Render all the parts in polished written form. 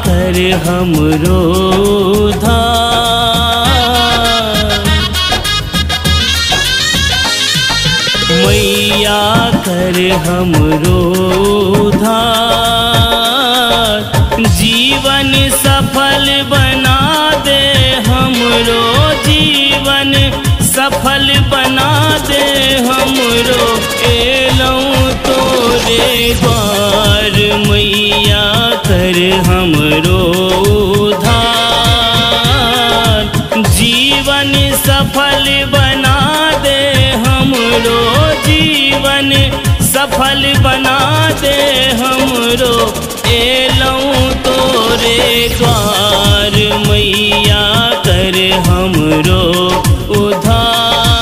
कर हमरो उद्धार। मैया कर हमरो उद्धार, जीवन सफल बना दे हमरो, जीवन सफल बना दे हमरो। एलऊँ तोरे द्वार मैया कर हमरो उद्धार, जीवन सफल बना दे हमरो, जीवन सफल बना दे हमरो। एलऊँ तोरे द्वार मैया कर हमरो उद्धार।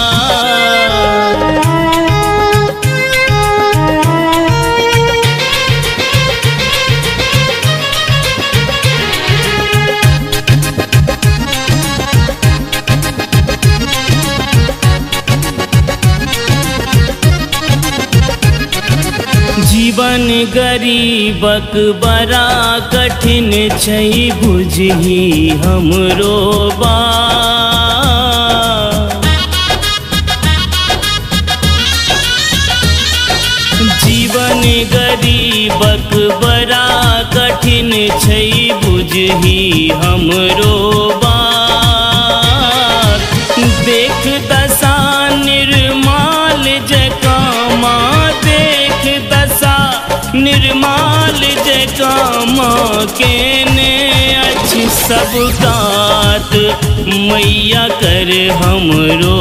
जीवन गरीबक बड़ा कठिन छै, बुझही हमरो बात। जीवन गरीबक बड़ा कठिन छै, बुझही हमरो बात। देख दशा निर्माल जकाँ माँ, देख दशा निर्माल जकाँ माँ, केने अछि सब गात मैया कर हमरो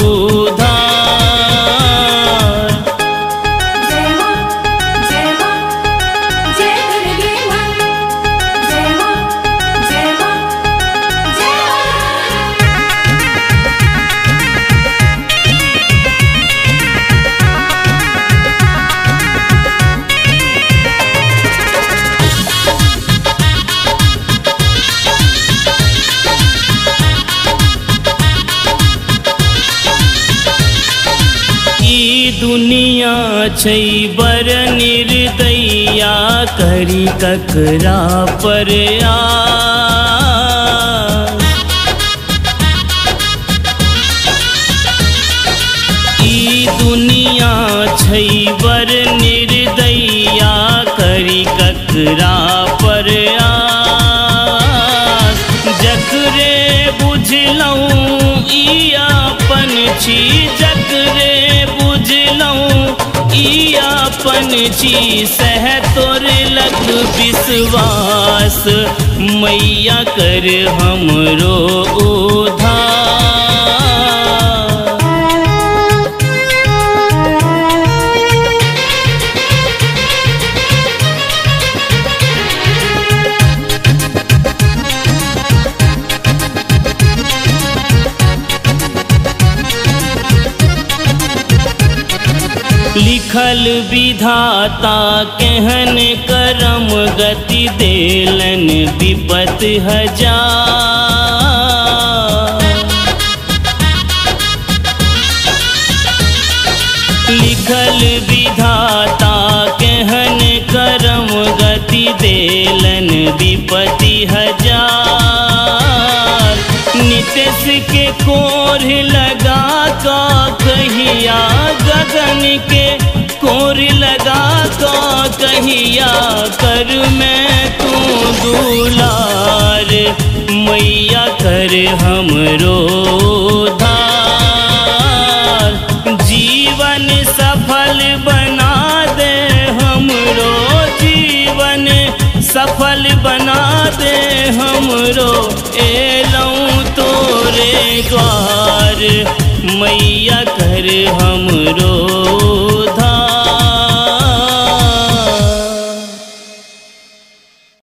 उद्धार। जय माँ जय माँ जय दुर्गे माँ, जय माँ जय माँ जय दुनिया छै बर निर्दया, करी ककरा पर आस। ई दुनिया छै बर निर्दया, करी ककरा पर आस। जकरे बुझलऊँ ई अपन छी, जकरे बुझलऊँ ई अपन छी, सह तोर लग विश्वास मैया कर हमरो उद्धार। लिखल विधाता केहन करम, गति देलन विपत हजार। लिखल विधाता केहन करम, गति देलन विपति हजार। नितेश के कोर लगा का कहिया, गगन के कोर लगा का कहिया, कर मैं तू दुलार मैया कर हमरो उद्धार। जीवन सफल बना दे हमरो, जीवन सफल बना दे हमरो। एलऊँ तोरे द्वार मैया कर हमरो